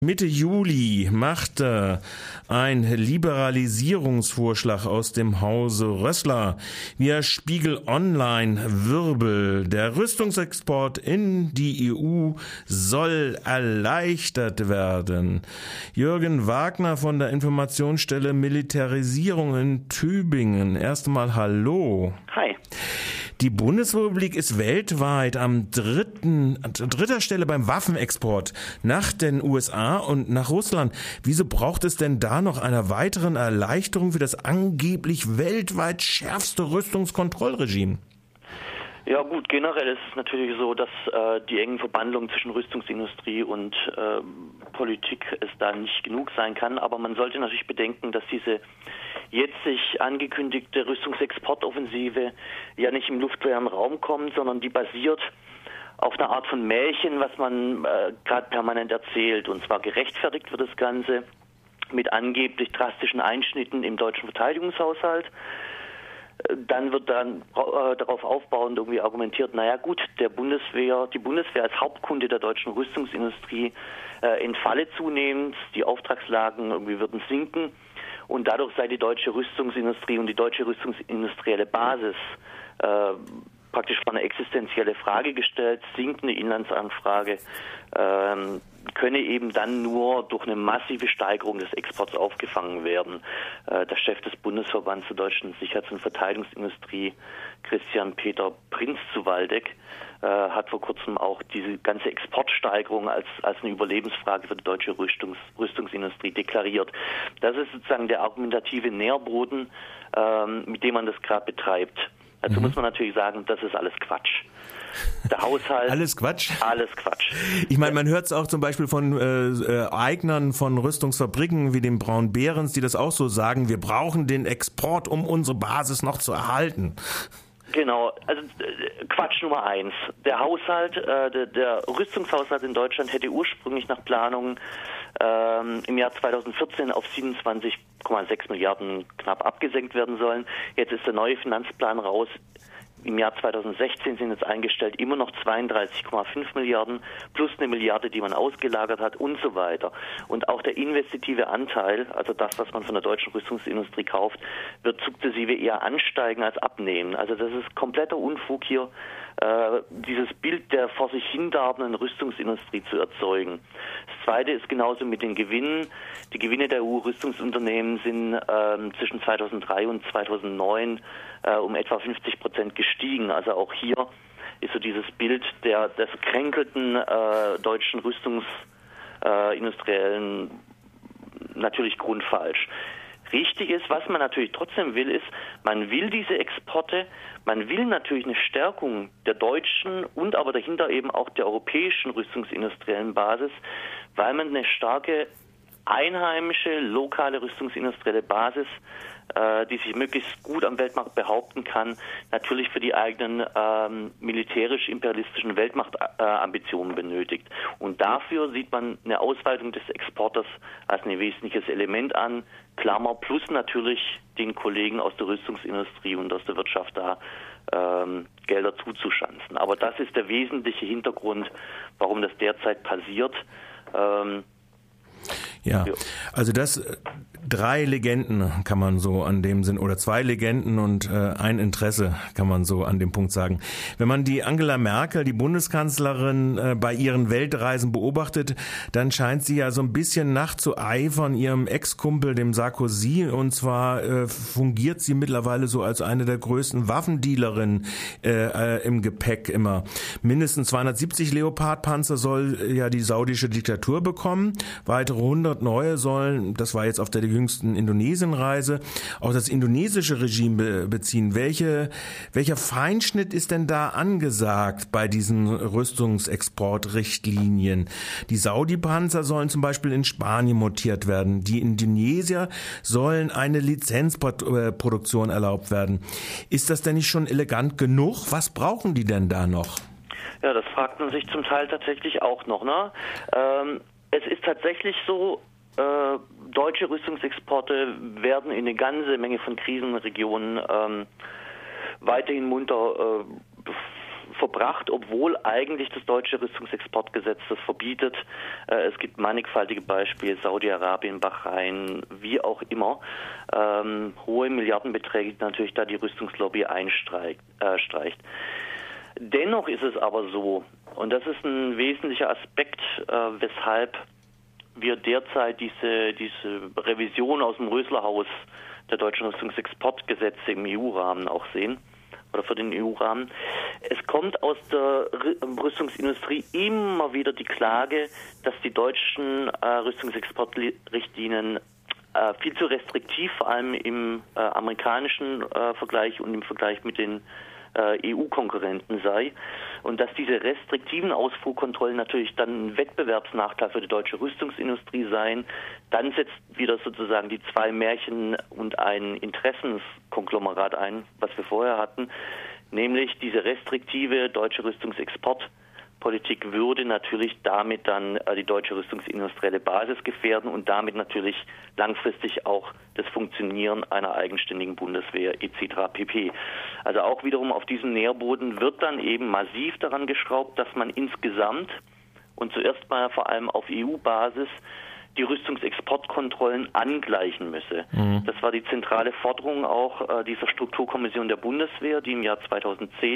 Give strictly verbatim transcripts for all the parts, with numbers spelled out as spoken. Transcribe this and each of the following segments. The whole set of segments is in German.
Mitte Juli machte ein Liberalisierungsvorschlag aus dem Hause Rössler via Spiegel Online Wirbel. Der Rüstungsexport in die E U soll erleichtert werden. Jürgen Wagner von der Informationsstelle Militarisierung in Tübingen. Erst einmal hallo. Hi. Die Bundesrepublik ist weltweit am dritten, an dritter Stelle beim Waffenexport nach den U S A und nach Russland. Wieso braucht es denn da noch einer weiteren Erleichterung für das angeblich weltweit schärfste Rüstungskontrollregime? Ja gut, generell ist es natürlich so, dass äh, die engen Verbandlungen zwischen Rüstungsindustrie und äh, Politik es da nicht genug sein kann. Aber man sollte natürlich bedenken, dass diese jetzt sich angekündigte Rüstungsexportoffensive ja nicht im luftleeren Raum kommt, sondern die basiert auf einer Art von Märchen, was man äh, gerade permanent erzählt. Und zwar gerechtfertigt wird das Ganze mit angeblich drastischen Einschnitten im deutschen Verteidigungshaushalt. Dann wird dann äh, darauf aufbauend irgendwie argumentiert, naja gut, der Bundeswehr, die Bundeswehr als Hauptkunde der deutschen Rüstungsindustrie äh, entfalle zunehmend, die Auftragslagen irgendwie würden sinken und dadurch sei die deutsche Rüstungsindustrie und die deutsche rüstungsindustrielle Basis äh, praktisch vor eine existenzielle Frage gestellt, sinkende Inlandsanfrage ähm, könne eben dann nur durch eine massive Steigerung des Exports aufgefangen werden. Äh, der Chef des Bundesverbands der deutschen Sicherheits- und Verteidigungsindustrie, Christian Peter Prinz zu Waldeck, äh, hat vor kurzem auch diese ganze Exportsteigerung als, als eine Überlebensfrage für die deutsche Rüstungs, Rüstungsindustrie deklariert. Das ist sozusagen der argumentative Nährboden, ähm, mit dem man das gerade betreibt. Dazu mhm. muss man natürlich sagen, das ist alles Quatsch. Der Haushalt. Alles Quatsch? Alles Quatsch. Ich meine, man hört es auch zum Beispiel von äh, Eignern von Rüstungsfabriken wie dem Braun Behrens, die das auch so sagen, wir brauchen den Export, um unsere Basis noch zu erhalten. Genau, also äh, Quatsch Nummer eins. Der Haushalt, äh, der, der Rüstungshaushalt in Deutschland hätte ursprünglich nach Planungen ähm, im Jahr zweitausendvierzehn auf siebenundzwanzig Komma sechs Milliarden knapp abgesenkt werden sollen. Jetzt ist der neue Finanzplan raus. Im Jahr zweitausendsechzehn sind jetzt eingestellt immer noch zweiunddreißig Komma fünf Milliarden plus eine Milliarde, die man ausgelagert hat und so weiter. Und auch der investitive Anteil, also das, was man von der deutschen Rüstungsindustrie kauft, wird sukzessive eher ansteigen als abnehmen. Also das ist kompletter Unfug hier, äh, dieses Bild der vor sich hindarbenden Rüstungsindustrie zu erzeugen. Das Zweite ist genauso mit den Gewinnen. Die Gewinne der E U-Rüstungsunternehmen sind ähm, zwischen zweitausenddrei und zweitausendneun äh, um etwa fünfzig Prozent gestiegen. Also auch hier ist so dieses Bild der des kränkelten äh, deutschen Rüstungsindustriellen äh, natürlich grundfalsch. Richtig ist, was man natürlich trotzdem will, ist, man will diese Exporte, man will natürlich eine Stärkung der deutschen und aber dahinter eben auch der europäischen rüstungsindustriellen Basis, weil man eine starke einheimische, lokale rüstungsindustrielle Basis, äh, die sich möglichst gut am Weltmarkt behaupten kann, natürlich für die eigenen ähm, militärisch-imperialistischen Weltmachtambitionen äh, benötigt. Und dafür sieht man eine Ausweitung des Exporters als ein wesentliches Element an, Klammer, plus natürlich den Kollegen aus der Rüstungsindustrie und aus der Wirtschaft da ähm, Gelder zuzuschanzen. Aber das ist der wesentliche Hintergrund, warum das derzeit passiert. Ähm, Ja, also das drei Legenden kann man so an dem Sinn oder zwei Legenden und äh, ein Interesse kann man so an dem Punkt sagen. Wenn man die Angela Merkel, die Bundeskanzlerin, äh, bei ihren Weltreisen beobachtet, dann scheint sie ja so ein bisschen nachzueifern ihrem Ex-Kumpel, dem Sarkozy, und zwar äh, fungiert sie mittlerweile so als eine der größten Waffendealerinnen äh, äh, im Gepäck immer. Mindestens zweihundertsiebzig Leopard-Panzer soll ja die saudische Diktatur bekommen, weitere hundert neue sollen, das war jetzt auf der jüngsten Indonesien-Reise, auch das indonesische Regime be- beziehen. Welche, welcher Feinschnitt ist denn da angesagt bei diesen Rüstungsexportrichtlinien? Die Saudi-Panzer sollen zum Beispiel in Spanien montiert werden. Die Indonesier sollen eine Lizenzproduktion erlaubt werden. Ist das denn nicht schon elegant genug? Was brauchen die denn da noch? Ja, das fragt man sich zum Teil tatsächlich auch noch, ne? Ähm Es ist tatsächlich so, äh, deutsche Rüstungsexporte werden in eine ganze Menge von Krisenregionen ähm, weiterhin munter äh, verbracht, obwohl eigentlich das deutsche Rüstungsexportgesetz das verbietet. Äh, es gibt mannigfaltige Beispiele, Saudi-Arabien, Bahrain, wie auch immer. Ähm, hohe Milliardenbeträge, die natürlich da die Rüstungslobby einstreicht. Äh, streicht. Dennoch ist es aber so, und das ist ein wesentlicher Aspekt, äh, weshalb wir derzeit diese, diese Revision aus dem Rösler-Haus der deutschen Rüstungsexportgesetze im E U-Rahmen auch sehen, oder für den E U-Rahmen. Es kommt aus der Rüstungsindustrie immer wieder die Klage, dass die deutschen äh, Rüstungsexportrichtlinien äh, viel zu restriktiv, vor allem im äh, amerikanischen äh, Vergleich und im Vergleich mit den E U-Konkurrenten sei und dass diese restriktiven Ausfuhrkontrollen natürlich dann ein Wettbewerbsnachteil für die deutsche Rüstungsindustrie seien. Dann setzt wieder sozusagen die zwei Märchen und ein Interessenskonglomerat ein, was wir vorher hatten, nämlich diese restriktive deutsche Rüstungsexportpolitik würde natürlich damit dann die deutsche rüstungsindustrielle Basis gefährden und damit natürlich langfristig auch das Funktionieren einer eigenständigen Bundeswehr et cetera pp. Also auch wiederum auf diesem Nährboden wird dann eben massiv daran geschraubt, dass man insgesamt und zuerst mal vor allem auf E U-Basis die Rüstungsexportkontrollen angleichen müsse. Mhm. Das war die zentrale Forderung auch äh, dieser Strukturkommission der Bundeswehr, die im Jahr zweitausendzehn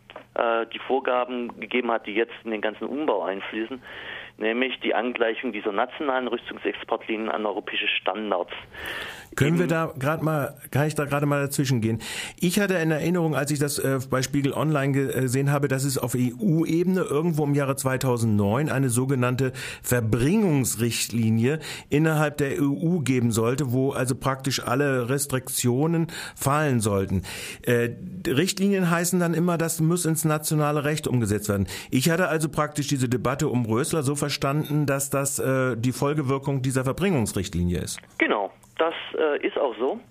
äh, die Vorgaben gegeben hat, die jetzt in den ganzen Umbau einfließen, nämlich die Angleichung dieser nationalen Rüstungsexportlinien an europäische Standards. Können wir da gerade mal, kann ich da gerade mal dazwischen gehen? Ich hatte in Erinnerung, als ich das äh, bei Spiegel Online gesehen habe, dass es auf E U-Ebene irgendwo im Jahre zweitausendneun eine sogenannte Verbringungsrichtlinie innerhalb der E U geben sollte, wo also praktisch alle Restriktionen fallen sollten. Äh, Richtlinien heißen dann immer, das muss ins nationale Recht umgesetzt werden. Ich hatte also praktisch diese Debatte um Rösler so verstanden, dass das äh, die Folgewirkung dieser Verbringungsrichtlinie ist. Genau. Das äh, ist auch so.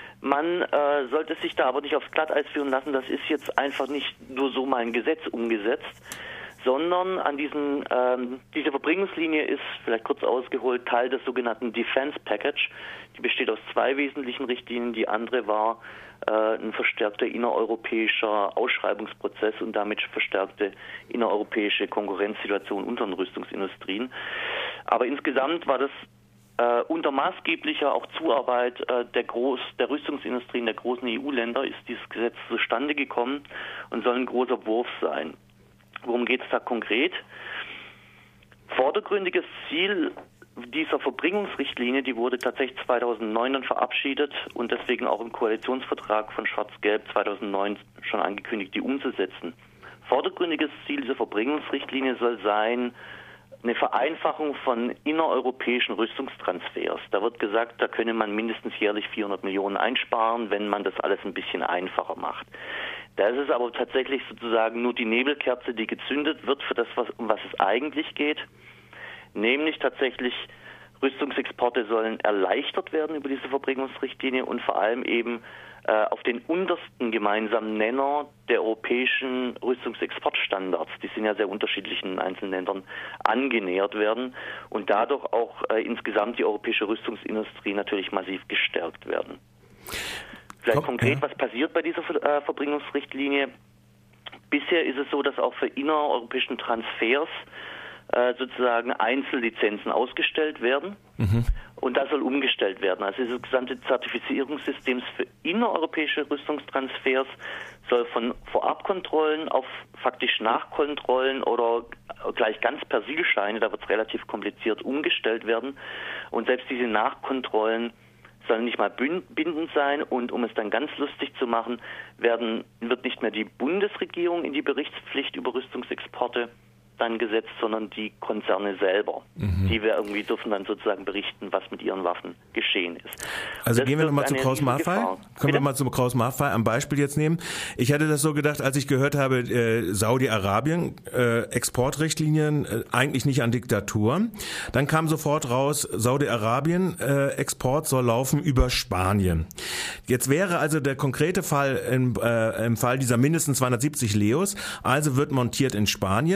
Man äh, sollte sich da aber nicht aufs Glatteis führen lassen. Das ist jetzt einfach nicht nur so mal ein Gesetz umgesetzt, sondern an diesen, ähm, diese Verbringungslinie ist, vielleicht kurz ausgeholt, Teil des sogenannten Defense Package. Die besteht aus zwei wesentlichen Richtlinien. Die andere war äh, ein verstärkter innereuropäischer Ausschreibungsprozess und damit verstärkte innereuropäische Konkurrenzsituation unter den Rüstungsindustrien. Aber insgesamt war das Uh, unter maßgeblicher auch Zuarbeit uh, der, Groß-, der Rüstungsindustrien der großen E U-Länder ist dieses Gesetz zustande gekommen und soll ein großer Wurf sein. Worum geht es da konkret? Vordergründiges Ziel dieser Verbringungsrichtlinie, die wurde tatsächlich zweitausendneun dann verabschiedet und deswegen auch im Koalitionsvertrag von Schwarz-Gelb zweitausendneun schon angekündigt, die umzusetzen. Vordergründiges Ziel dieser Verbringungsrichtlinie soll sein, eine Vereinfachung von innereuropäischen Rüstungstransfers. Da wird gesagt, da könne man mindestens jährlich vierhundert Millionen einsparen, wenn man das alles ein bisschen einfacher macht. Da ist es aber tatsächlich sozusagen nur die Nebelkerze, die gezündet wird für das, was, um was es eigentlich geht. Nämlich tatsächlich Rüstungsexporte sollen erleichtert werden über diese Verbringungsrichtlinie und vor allem eben äh, auf den untersten gemeinsamen Nenner der europäischen Rüstungsexportstandards, die sind ja sehr unterschiedlich in den einzelnen Ländern, angenähert werden und dadurch auch äh, insgesamt die europäische Rüstungsindustrie natürlich massiv gestärkt werden. Vielleicht Komm, konkret, ja. Was passiert bei dieser äh, Verbringungsrichtlinie? Bisher ist es so, dass auch für innereuropäischen Transfers sozusagen Einzellizenzen ausgestellt werden. Mhm. Und das soll umgestellt werden. Also das gesamte Zertifizierungssystem für innereuropäische Rüstungstransfers soll von Vorabkontrollen auf faktisch Nachkontrollen oder gleich ganz Persilscheine, da wird es relativ kompliziert, umgestellt werden. Und selbst diese Nachkontrollen sollen nicht mal bindend sein und um es dann ganz lustig zu machen, werden, wird nicht mehr die Bundesregierung in die Berichtspflicht über Rüstungsexporte dann gesetzt, sondern die Konzerne selber. Mhm. Die wir irgendwie dürfen dann sozusagen berichten, was mit ihren Waffen geschehen ist. Also das gehen wir nochmal zu Krauss-Maffei. Können Bitte? wir mal zu Krauss-Maffei am Beispiel jetzt nehmen. Ich hatte das so gedacht, als ich gehört habe, äh, Saudi-Arabien, äh, Exportrichtlinien, äh, eigentlich nicht an Diktatur. Dann kam sofort raus, Saudi-Arabien, äh, Export soll laufen über Spanien. Jetzt wäre also der konkrete Fall im, äh, im Fall dieser mindestens zweihundertsiebzig Leos, also wird montiert in Spanien. Jetzt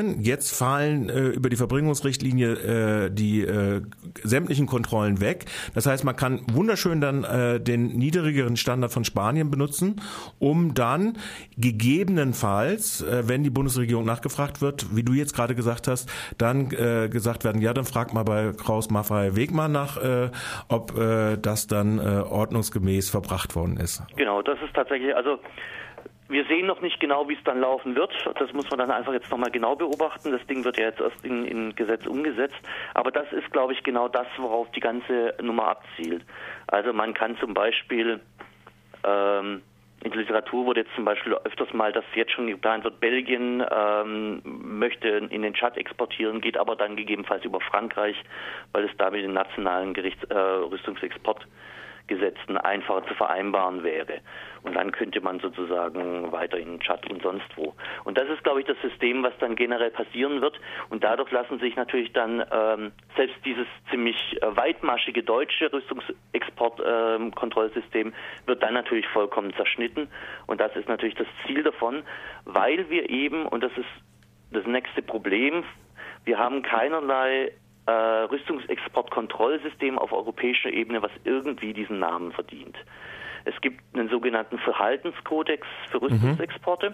jetzt fallen äh, über die Verbringungsrichtlinie äh, die äh, sämtlichen Kontrollen weg. Das heißt, man kann wunderschön dann äh, den niedrigeren Standard von Spanien benutzen, um dann gegebenenfalls, äh, wenn die Bundesregierung nachgefragt wird, wie du jetzt gerade gesagt hast, dann äh, gesagt werden, ja, dann fragt mal bei Kraus Maffei Wegmann nach, äh, ob äh, das dann äh, ordnungsgemäß verbracht worden ist. Genau, das ist tatsächlich, also wir sehen noch nicht genau, wie es dann laufen wird. Das muss man dann einfach jetzt nochmal genau beobachten. Das Ding wird ja jetzt erst in, in Gesetz umgesetzt. Aber das ist, glaube ich, genau das, worauf die ganze Nummer abzielt. Also man kann zum Beispiel, ähm, in der Literatur wurde jetzt zum Beispiel öfters mal, dass jetzt schon geplant wird, Belgien ähm, möchte in den Tschad exportieren, geht aber dann gegebenenfalls über Frankreich, weil es da mit den nationalen Gerichts, äh, Rüstungsexportgesetzen einfacher zu vereinbaren wäre. Und dann könnte man sozusagen weiter in den Tschad und sonst wo. Und das ist, glaube ich, das System, was dann generell passieren wird. Und dadurch lassen sich natürlich dann ähm, selbst dieses ziemlich äh, weitmaschige deutsche Rüstungsexportkontrollsystem ähm, wird dann natürlich vollkommen zerschnitten. Und das ist natürlich das Ziel davon, weil wir eben, und das ist das nächste Problem, wir haben keinerlei äh, Rüstungsexportkontrollsystem auf europäischer Ebene, was irgendwie diesen Namen verdient. Es gibt einen sogenannten Verhaltenskodex für Rüstungsexporte. Mhm.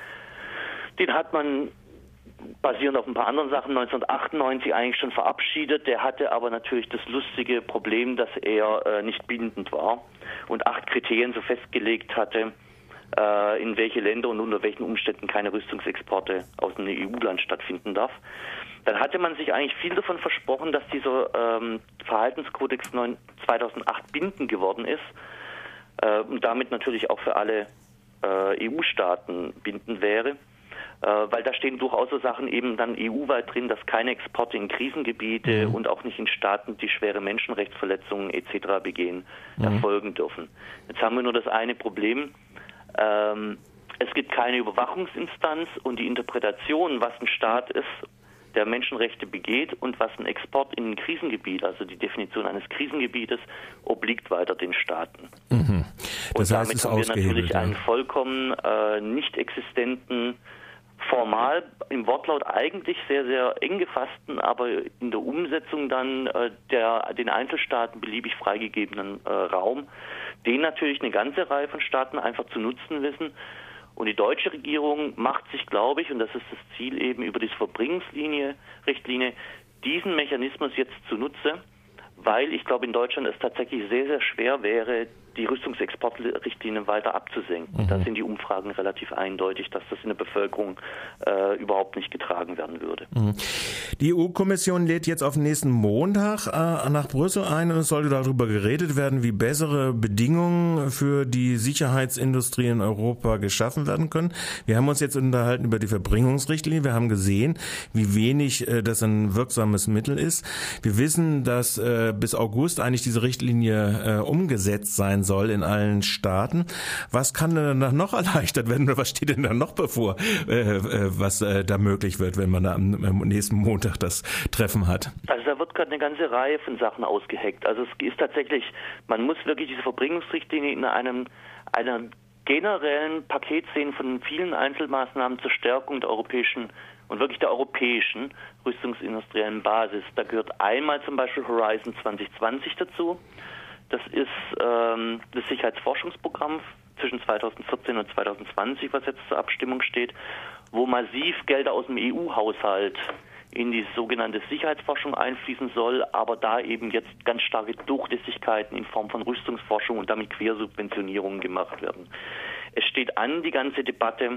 Den hat man basierend auf ein paar anderen Sachen neunzehnhundertachtundneunzig eigentlich schon verabschiedet. Der hatte aber natürlich das lustige Problem, dass er äh, nicht bindend war und acht Kriterien so festgelegt hatte, äh, in welche Länder und unter welchen Umständen keine Rüstungsexporte aus einem E U-Land stattfinden darf. Dann hatte man sich eigentlich viel davon versprochen, dass dieser ähm, Verhaltenskodex zweitausendacht bindend geworden ist. Und damit natürlich auch für alle äh, E U-Staaten bindend wäre, äh, weil da stehen durchaus so Sachen eben dann E U-weit drin, dass keine Exporte in Krisengebiete mhm. und auch nicht in Staaten, die schwere Menschenrechtsverletzungen et cetera begehen, mhm. erfolgen dürfen. Jetzt haben wir nur das eine Problem, ähm, es gibt keine Überwachungsinstanz und die Interpretation, was ein Staat ist, der Menschenrechte begeht und was ein Export in ein Krisengebiet, also die Definition eines Krisengebietes, obliegt weiter den Staaten. Mhm. Das und heißt, damit es haben wir natürlich ja. einen vollkommen äh, nicht existenten, formal im Wortlaut eigentlich sehr, sehr eng gefassten, aber in der Umsetzung dann äh, der den Einzelstaaten beliebig freigegebenen äh, Raum, den natürlich eine ganze Reihe von Staaten einfach zu nutzen wissen. Und die deutsche Regierung macht sich, glaube ich, und das ist das Ziel eben über diese Verbringungslinie, Richtlinie, diesen Mechanismus jetzt zunutze, weil ich glaube, in Deutschland es tatsächlich sehr, sehr schwer wäre, die Rüstungsexportrichtlinien weiter abzusenken. Mhm. Da sind die Umfragen relativ eindeutig, dass das in der Bevölkerung äh, überhaupt nicht getragen werden würde. Mhm. Die E U-Kommission lädt jetzt auf nächsten Montag äh, nach Brüssel ein und es sollte darüber geredet werden, wie bessere Bedingungen für die Sicherheitsindustrie in Europa geschaffen werden können. Wir haben uns jetzt unterhalten über die Verbringungsrichtlinie. Wir haben gesehen, wie wenig äh, das ein wirksames Mittel ist. Wir wissen, dass äh, bis August eigentlich diese Richtlinie äh, umgesetzt sein soll in allen Staaten. Was kann denn dann noch erleichtert werden oder was steht denn dann noch bevor, äh, was äh, da möglich wird, wenn man da am, am nächsten Montag das Treffen hat? Also da wird gerade eine ganze Reihe von Sachen ausgeheckt. Also es ist tatsächlich, man muss wirklich diese Verbringungsrichtlinie in einem einer generellen Paket sehen von vielen Einzelmaßnahmen zur Stärkung der europäischen und wirklich der europäischen rüstungsindustriellen Basis. Da gehört einmal zum Beispiel Horizon zwanzig zwanzig dazu. Das ist ähm, das Sicherheitsforschungsprogramm zwischen zweitausendvierzehn und zweitausendzwanzig, was jetzt zur Abstimmung steht, wo massiv Gelder aus dem E U-Haushalt in die sogenannte Sicherheitsforschung einfließen soll, aber da eben jetzt ganz starke Durchlässigkeiten in Form von Rüstungsforschung und damit Quersubventionierungen gemacht werden. Es steht an, die ganze Debatte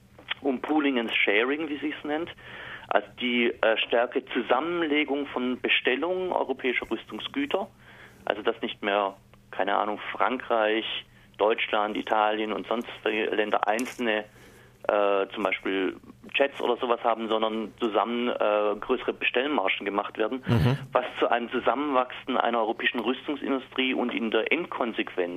um Pooling and Sharing, wie sie es nennt, also die äh, stärkere Zusammenlegung von Bestellungen europäischer Rüstungsgüter. Also dass nicht mehr, keine Ahnung, Frankreich, Deutschland, Italien und sonst Länder einzelne äh, zum Beispiel Jets oder sowas haben, sondern zusammen äh, größere Bestellmargen gemacht werden, mhm. was zu einem Zusammenwachsen einer europäischen Rüstungsindustrie und in der Endkonsequenz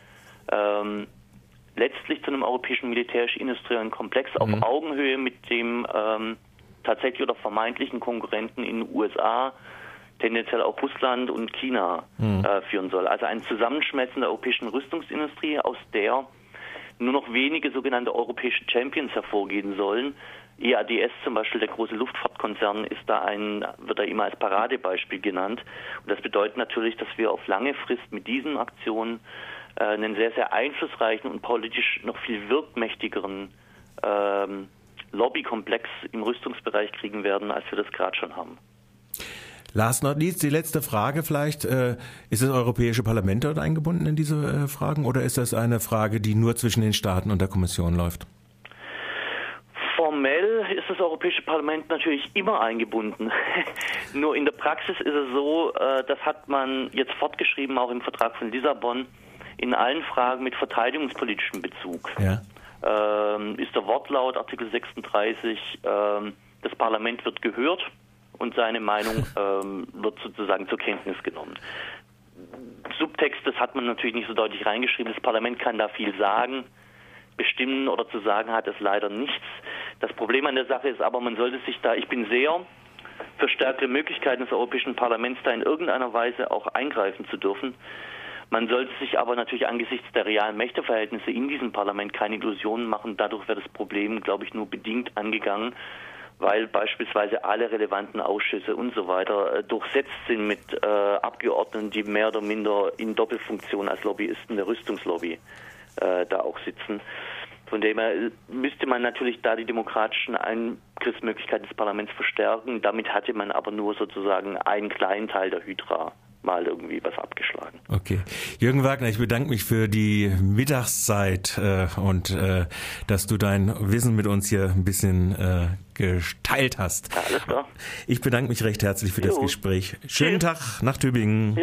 ähm, letztlich zu einem europäischen militärisch-industriellen Komplex auf mhm. Augenhöhe mit dem ähm, tatsächlich oder vermeintlichen Konkurrenten in den U S A, tendenziell auch Russland und China mhm. äh, führen soll. Also ein Zusammenschmelzen der europäischen Rüstungsindustrie, aus der nur noch wenige sogenannte europäische Champions hervorgehen sollen, E A D S zum Beispiel, der große Luftfahrtkonzern, ist da ein, wird da immer als Paradebeispiel genannt. Und das bedeutet natürlich, dass wir auf lange Frist mit diesen Aktionen äh, einen sehr, sehr einflussreichen und politisch noch viel wirkmächtigeren ähm, Lobbykomplex im Rüstungsbereich kriegen werden, als wir das gerade schon haben. Last not least, die letzte Frage vielleicht. Äh, ist das Europäische Parlament dort eingebunden in diese äh, Fragen oder ist das eine Frage, die nur zwischen den Staaten und der Kommission läuft? Formell ist das Europäische Parlament natürlich immer eingebunden. Nur in der Praxis ist es so, äh, das hat man jetzt fortgeschrieben, auch im Vertrag von Lissabon, in allen Fragen mit verteidigungspolitischem Bezug. Ja. Ähm, ist der Wortlaut Artikel sechsunddreißig, ähm, das Parlament wird gehört und seine Meinung ähm, wird sozusagen zur Kenntnis genommen. Subtext, das hat man natürlich nicht so deutlich reingeschrieben, das Parlament kann da viel sagen, bestimmen oder zu sagen hat es leider nichts. Das Problem an der Sache ist aber, man sollte sich da, ich bin sehr für stärkere Möglichkeiten des Europäischen Parlaments, da in irgendeiner Weise auch eingreifen zu dürfen. Man sollte sich aber natürlich angesichts der realen Mächteverhältnisse in diesem Parlament keine Illusionen machen. Dadurch wird das Problem, glaube ich, nur bedingt angegangen, weil beispielsweise alle relevanten Ausschüsse und so weiter äh, durchsetzt sind mit äh, Abgeordneten, die mehr oder minder in Doppelfunktion als Lobbyisten der Rüstungslobby äh, da auch sitzen. Von dem her müsste man natürlich da die demokratischen Eingriffsmöglichkeiten des Parlaments verstärken. Damit hatte man aber nur sozusagen einen kleinen Teil der Hydra mal irgendwie was abgeschlagen. Okay. Jürgen Wagner, ich bedanke mich für die Mittagszeit äh, und äh, dass du dein Wissen mit uns hier ein bisschen äh, geteilt hast. Ja, alles klar. Ich bedanke mich recht herzlich für jo. das Gespräch. Schönen Tag nach Tübingen. Jo.